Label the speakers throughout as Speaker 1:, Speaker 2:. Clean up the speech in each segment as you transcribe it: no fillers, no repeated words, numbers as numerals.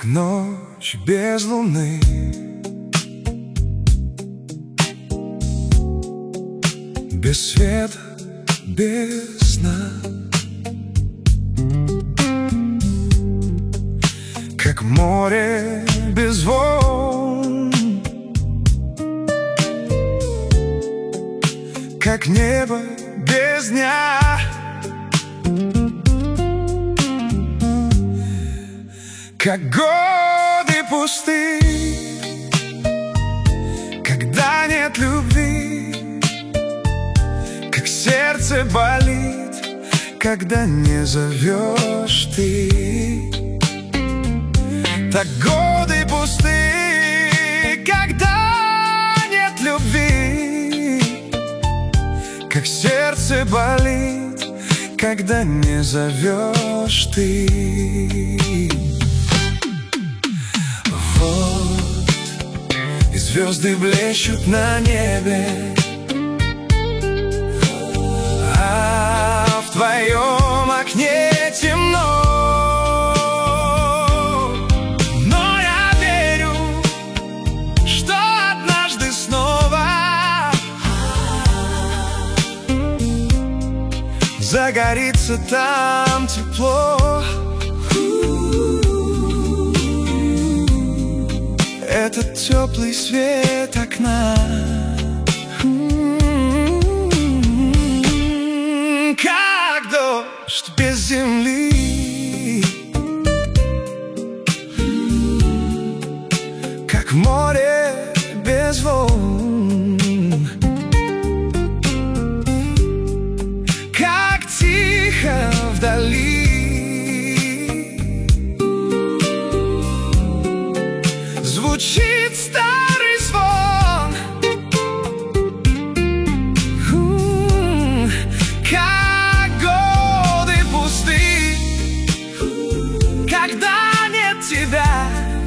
Speaker 1: как ночь без луны. Без света, без сна. Как море без волн, как небо без дня. Как годы пусты, когда нет любви. Как сердце болит, когда не зовешь ты. Так годы пусты, когда нет любви. Как сердце болит, когда не зовешь ты. Вот и звезды блещут на небе, а в твоем окне темно. Но я верю, что однажды снова загорится там тепло. Этот теплый свет окна. Как дождь без земли, как море без волн, как тихо вдали звучит старый звон. Как годы пусты, когда нет тебя.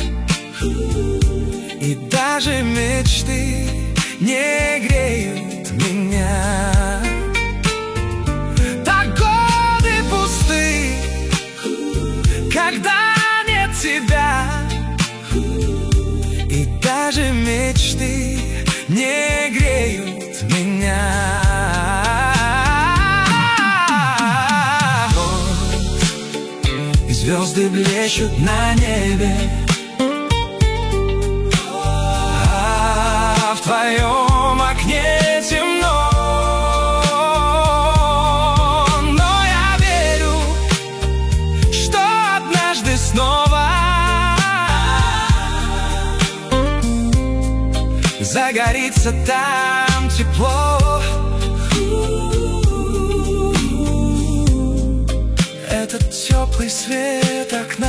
Speaker 1: И даже мечты не греют меня. Так годы пусты, когда нет тебя. И даже мечты не греют меня. Вот и звезды блещут на небе, а в твоем окне темно. Но я верю, что однажды снова загорится там тепло. Этот теплый свет окна.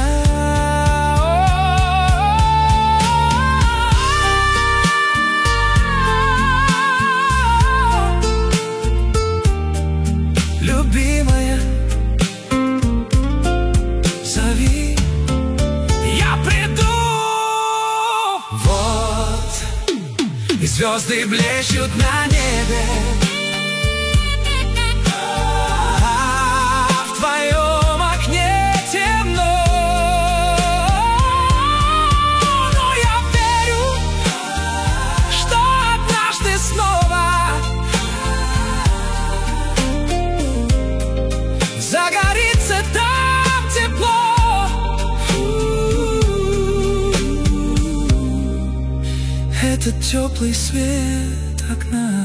Speaker 1: Любимая, зови, я приду. Вот и звезды блещут на небе, а в твоем окне темно. Но я верю, что однажды снова загорится там тепло. Этот теплый свет окна.